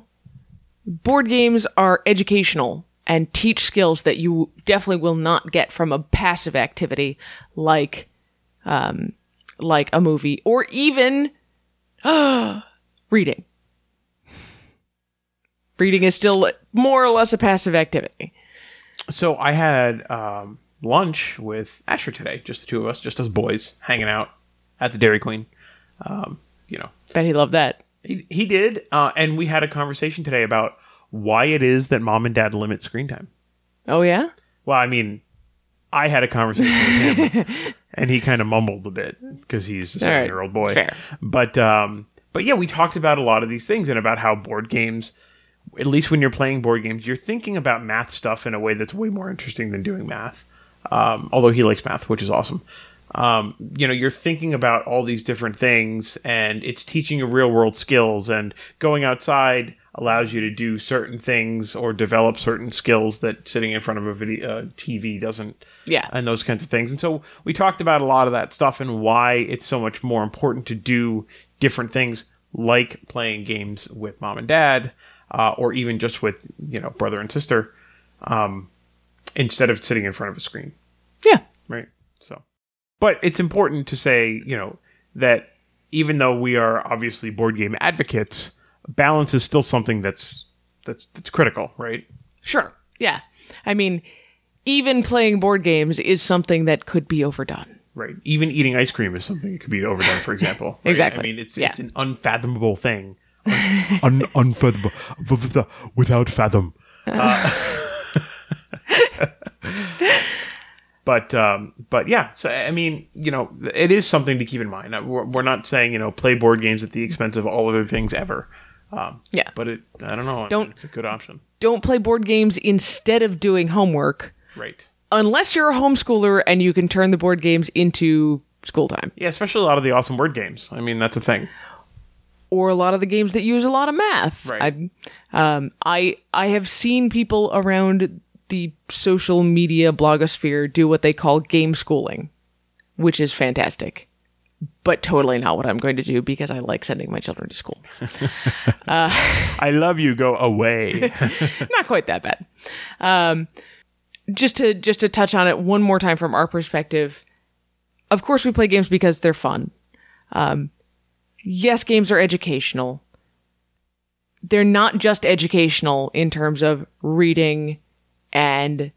board games are educational and teach skills that you definitely will not get from a passive activity like, um, like a movie or even reading. Reading is still more or less a passive activity. So I had um, lunch with Asher today, just the two of us, just as boys, hanging out at the Dairy Queen. Um, you know, Bet he loved that. he, he did, uh, and we had a conversation today about why it is that mom and dad limit screen time. Oh, yeah? Well, I mean, I had a conversation with him, and he kind of mumbled a bit because he's a seven-year-old boy. Fair. But um, but yeah, we talked about a lot of these things and about how board games, at least when you're playing board games, you're thinking about math stuff in a way that's way more interesting than doing math. Um, although he likes math, which is awesome. Um, you know, you're thinking about all these different things, and it's teaching you real-world skills, and going outside allows you to do certain things or develop certain skills that sitting in front of a video uh, T V doesn't. Yeah. And those kinds of things. And so we talked about a lot of that stuff and why it's so much more important to do different things like playing games with mom and dad, uh, or even just with, you know, brother and sister, um, instead of sitting in front of a screen. Yeah. Right. So, but it's important to say, you know, that even though we are obviously board game advocates, balance is still something that's that's that's critical, right? Sure. Yeah. I mean, even playing board games is something that could be overdone. Right. Even eating ice cream is something that could be overdone, for example. Right? Exactly. I mean, it's Yeah. it's an unfathomable thing. Un- un- unfathomable. Without fathom. Uh, But, um, but yeah, so, I mean, you know, it is something to keep in mind. We're, we're not saying, you know, play board games at the expense of all other things ever. Um, Yeah. But it, I don't know. Don't- It's a good option. Don't play board games instead of doing homework, Right. unless you're a homeschooler and you can turn the board games into school time. Yeah, especially a lot of the awesome word games. I mean, that's a thing. Or a lot of the games that use a lot of math. Right. I, um, I, I have seen people around the social media blogosphere do what they call game schooling, which is fantastic, but totally not what I'm going to do because I like sending my children to school. I love you. Go away. Not quite that bad. Um, just to just to touch on it one more time from our perspective, of course we play games because they're fun. Um, yes, games are educational. They're not just educational in terms of reading and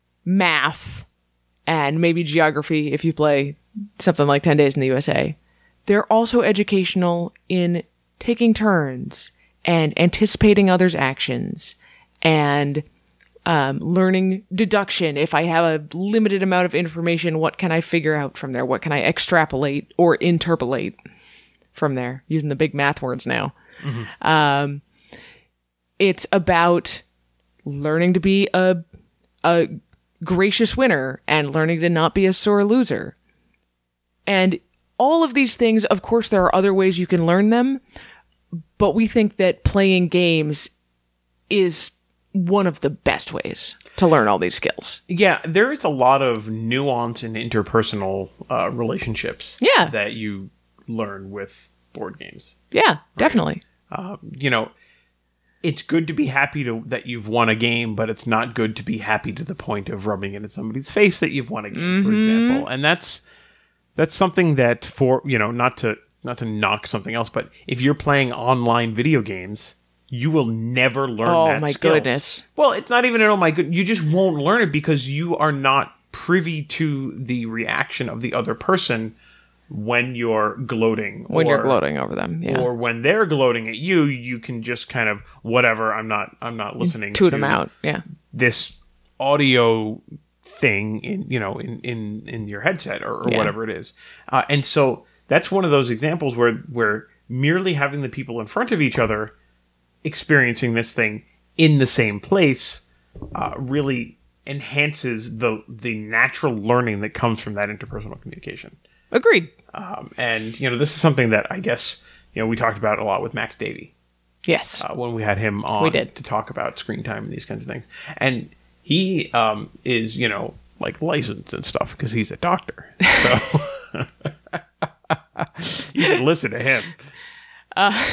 math and maybe geography if you play something like ten days in the U S A. They're also educational in taking turns and anticipating others' actions and um, learning deduction. If I have a limited amount of information, what can I figure out from there? What can I extrapolate or interpolate from there? Using the big math words now. Mm-hmm. Um, it's about learning to be a a gracious winner and learning to not be a sore loser. And all of these things, of course, there are other ways you can learn them, but we think that playing games is one of the best ways to learn all these skills. Yeah, there is a lot of nuance in interpersonal uh, relationships Yeah. that you learn with board games. Yeah, definitely. Uh, you know, it's good to be happy to, that you've won a game, but it's not good to be happy to the point of rubbing it in somebody's face that you've won a game, mm-hmm. for example. And that's that's something that, for you know, not to not to knock something else, but if you're playing online video games, you will never learn oh, that my skill. goodness. Well, it's not even an oh my good. You just won't learn it because you are not privy to the reaction of the other person when you're gloating. When or, you're gloating over them, yeah. Or when they're gloating at you, you can just kind of, whatever, I'm not I'm not listening Toot to them out, yeah. this audio thing in, you know, in, in, in your headset or, or Yeah. whatever it is. Uh, and so that's one of those examples where, where merely having the people in front of each other experiencing this thing in the same place uh, really enhances the the natural learning that comes from that interpersonal communication. Agreed. Um, and, you know, this is something that I guess, you know, we talked about a lot with Max Davey Yes. uh, when we had him on We did. to talk about screen time and these kinds of things. And he um, is, you know, like licensed and stuff because he's a doctor. So you can listen to him. Uh,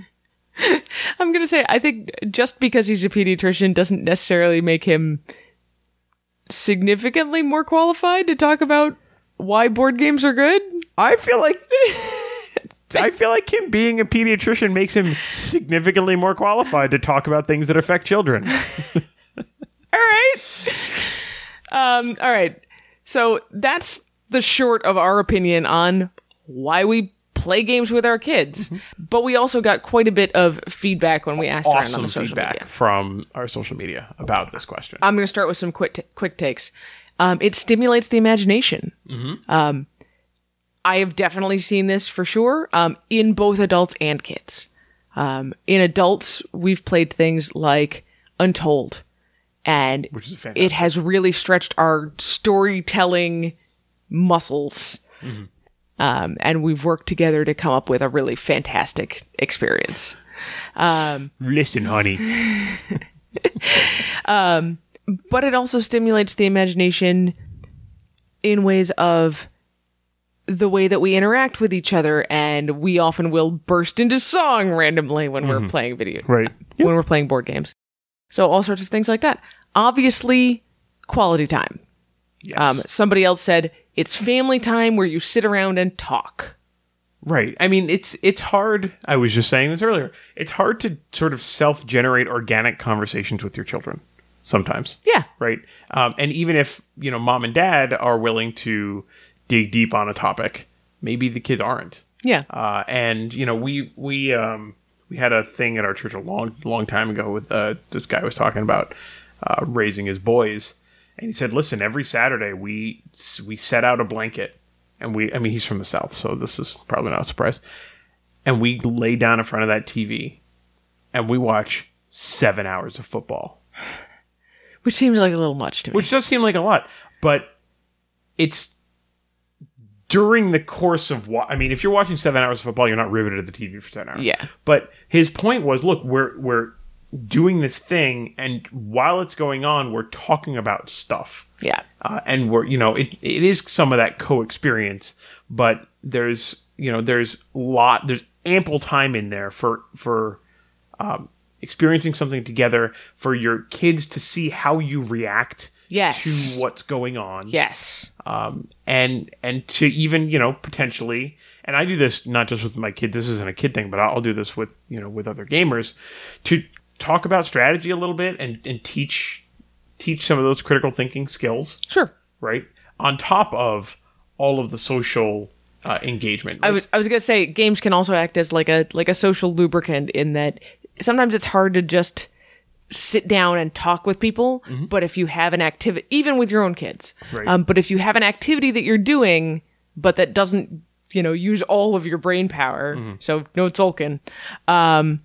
I'm going to say, I think just because he's a pediatrician doesn't necessarily make him significantly more qualified to talk about why board games are good. I feel like I feel like him being a pediatrician makes him significantly more qualified to talk about things that affect children. All right. Um, all right. So that's the short of our opinion on why we play games with our kids. Mm-hmm. But we also got quite a bit of feedback when we asked around on Awesome the social feedback media. from our social media about this question. I'm going to start with some quick t- quick takes. Um, it stimulates the imagination. Mm-hmm. Um, I have definitely seen this for sure um, in both adults and kids. Um, in adults, we've played things like Untold, and Which is fantastic. It has really stretched our storytelling muscles. Mm-hmm. Um, and we've worked together to come up with a really fantastic experience. Um, Listen, honey. um, but it also stimulates the imagination in ways of the way that we interact with each other, and we often will burst into song randomly when mm-hmm. we're playing video, right? When yep. we're playing board games. So all sorts of things like that. Obviously, quality time. Yes. Um, somebody else said it's family time where you sit around and talk. Right. I mean, it's it's hard. I was just saying this earlier. It's hard to sort of self-generate organic conversations with your children sometimes. Yeah. Right. Um, and even if, you know, mom and dad are willing to dig deep on a topic, maybe the kids aren't. Yeah. Uh, and, you know, we we um, we had a thing at our church a long, long time ago with uh, this guy was talking about uh, raising his boys. And he said, listen, every Saturday we we set out a blanket. And we, I mean, he's from the South, so this is probably not a surprise. And we lay down in front of that T V and we watch seven hours of football. Which seems like a little much to me. Which does seem like a lot. But it's during the course of what, I mean, if you're watching seven hours of football, you're not riveted at the T V for ten hours. Yeah. But his point was, look, we're we're doing this thing, and while it's going on, we're talking about stuff. Yeah. Uh, and we're, you know, it it is some of that co-experience, but there's, you know, there's lot, there's ample time in there for, for, um, experiencing something together, for your kids to see how you react yes. to what's going on. Yes. Um, and, and to even, you know, potentially, and I do this not just with my kids, this isn't a kid thing, but I'll do this with, you know, with other gamers, to talk about strategy a little bit and, and teach teach some of those critical thinking skills. Sure. Right? On top of all of the social uh, engagement. I was I was going to say games can also act as like a like a social lubricant in that sometimes it's hard to just sit down and talk with people, mm-hmm. but if you have an activity, even with your own kids, right. um, but if you have an activity that you're doing, but that doesn't, you know, use all of your brain power, mm-hmm. so no Tzolk'in, um,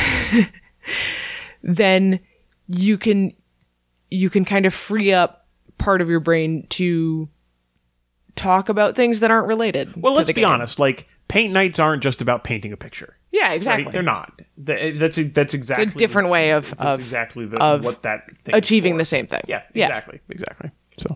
then you can you can kind of free up part of your brain to talk about things that aren't related. Well, let's be game. honest. Like, paint nights aren't just about painting a picture. Yeah, exactly. Right? They're not. That's that's exactly it's a different way of that's of exactly the, of what that thing achieving is for. the same thing. Yeah, yeah, exactly, exactly. So,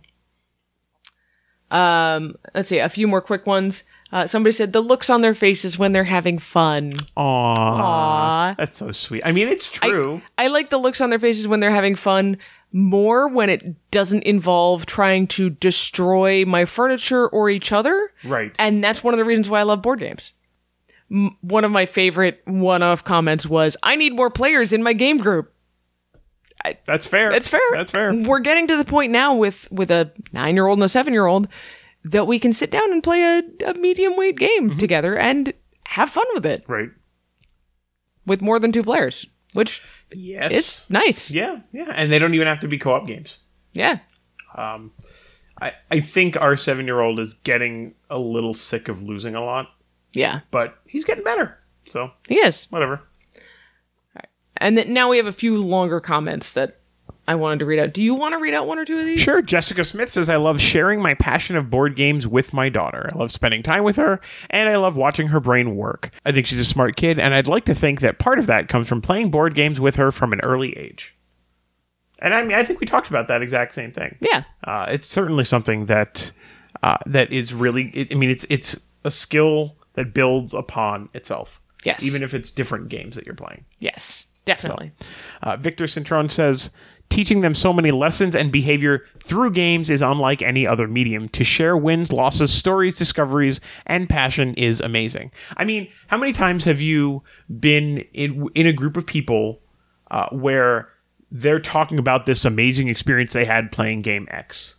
um, let's see a few more quick ones. Uh, somebody said the looks on their faces when they're having fun. Aww, Aww. That's so sweet. I mean, it's true. I, I like the looks on their faces when they're having fun more when it doesn't involve trying to destroy my furniture or each other. Right. And that's one of the reasons why I love board games. M- one of my favorite one-off comments was, I need more players in my game group. I, that's fair. That's fair. That's fair. We're getting to the point now with, with a nine-year-old and a seven-year-old that we can sit down and play a, a medium-weight game mm-hmm. together and have fun with it. Right. With more than two players, which yes. is nice. Yeah, yeah. And they don't even have to be co-op games. Yeah. Um, I, I think our seven-year-old is getting a little sick of losing a lot. Yeah. But he's getting better. So he is. Whatever. All right. And then now we have a few longer comments that I wanted to read out. Do you want to read out one or two of these? Sure. Jessica Smith says, I love sharing my passion of board games with my daughter. I love spending time with her, and I love watching her brain work. I think she's a smart kid, and I'd like to think that part of that comes from playing board games with her from an early age. And I mean, I think we talked about that exact same thing. Yeah. Uh, it's certainly something that uh, that is really, it, I mean, it's it's a skill that builds upon itself. Yes. Even if it's different games that you're playing. Yes, definitely. So, uh, Victor Cintron says, teaching them so many lessons and behavior through games is unlike any other medium. To share wins, losses, stories, discoveries, and passion is amazing. I mean, how many times have you been in, in a group of people uh, where they're talking about this amazing experience they had playing game X?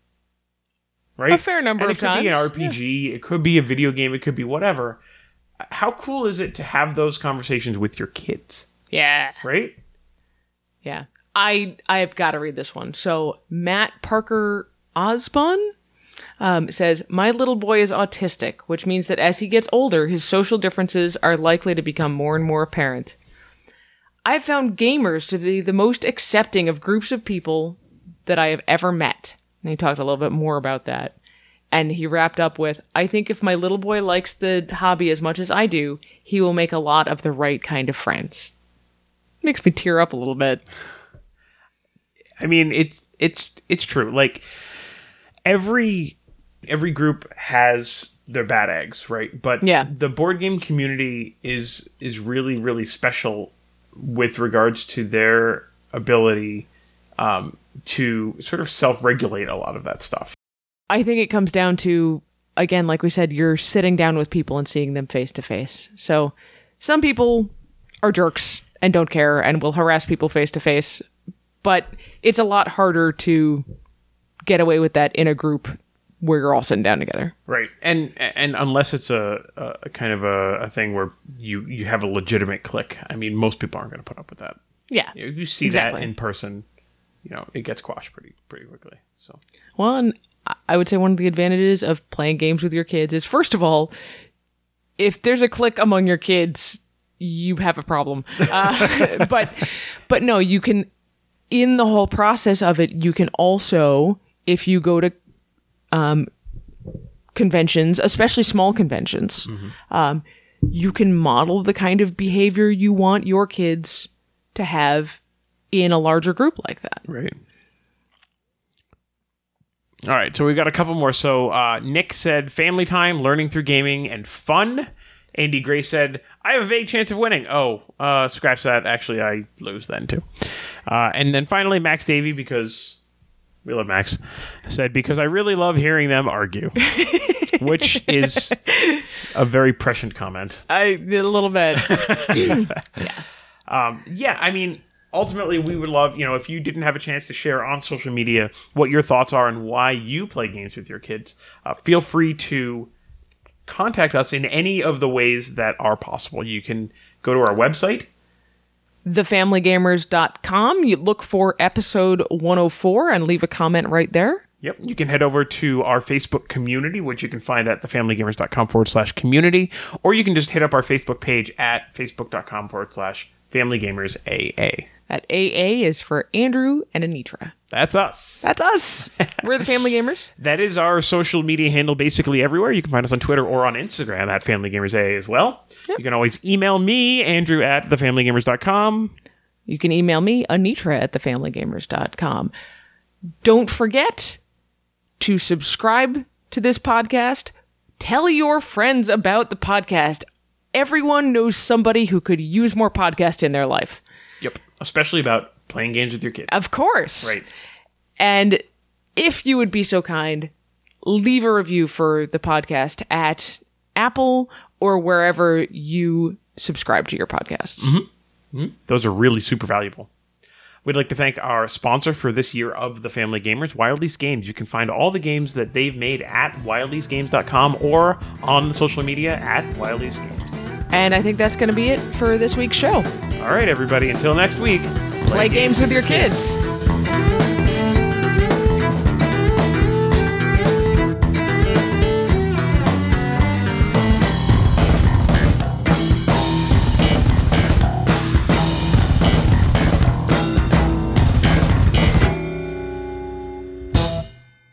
Right? A fair number and of it could times. be an R P G, yeah. It could be a video game, it could be whatever. How cool is it to have those conversations with your kids? Yeah. Right? Yeah. I I have got to read this one. So Matt Parker Osbon um, says, my little boy is autistic, which means that as he gets older, his social differences are likely to become more and more apparent. I've found gamers to be the most accepting of groups of people that I have ever met. And he talked a little bit more about that. And he wrapped up with, I think if my little boy likes the hobby as much as I do, he will make a lot of the right kind of friends. Makes me tear up a little bit. I mean, it's it's it's true. Like every every group has their bad eggs, right? But yeah. the board game community is is really, really special with regards to their ability um, to sort of self-regulate a lot of that stuff. I think it comes down to, again, like we said, you're sitting down with people and seeing them face to face. So some people are jerks and don't care and will harass people face to face, but it's a lot harder to get away with that in a group where you're all sitting down together. Right. And and unless it's a, a kind of a, a thing where you, you have a legitimate clique, I mean, most people aren't going to put up with that. Yeah. You know, if you see exactly. that in person, you know, it gets quashed pretty pretty quickly. So well, and I would say one of the advantages of playing games with your kids is, first of all, if there's a clique among your kids, you have a problem. Uh, but but no, you can, in the whole process of it, you can also, if you go to um, conventions, especially small conventions, mm-hmm. um, you can model the kind of behavior you want your kids to have in a larger group like that. Right. All right, so we got a couple more. So uh, Nick said, family time, learning through gaming, and fun. Andy Gray said, I have a vague chance of winning. Oh, uh, scratch that. Actually, I lose then, too. Uh, and then finally, Max Davey, because we love Max, said, because I really love hearing them argue. Which is a very prescient comment. I did a little bit. yeah. Um, yeah, I mean... Ultimately, we would love, you know, if you didn't have a chance to share on social media what your thoughts are and why you play games with your kids, uh, feel free to contact us in any of the ways that are possible. You can go to our website, the family gamers dot com. You look for episode one oh four and leave a comment right there. Yep. You can head over to our Facebook community, which you can find at thefamilygamers.com forward slash community, or you can just hit up our Facebook page at facebook.com forward slash Family Gamers A A. That A A is for Andrew and Anitra. That's us. That's us. We're the Family Gamers. That is our social media handle basically everywhere. You can find us on Twitter or on Instagram at Family Gamers A A as well. Yep. You can always email me, Andrew, at the family gamers dot com. You can email me, Anitra, at the family gamers dot com. Don't forget to subscribe to this podcast. Tell your friends about the podcast. Everyone knows somebody who could use more podcast in their life. Yep. Especially about playing games with your kids. Of course. Right. And if you would be so kind, leave a review for the podcast at Apple or wherever you subscribe to your podcasts. Mm-hmm. Mm-hmm. Those are really super valuable. We'd like to thank our sponsor for this year of the Family Gamers, Wild East Games. You can find all the games that they've made at wild east games dot com or on social media at Wild East Games. And I think that's going to be it for this week's show. All right, everybody. Until next week, play, play games, games with your kids. kids.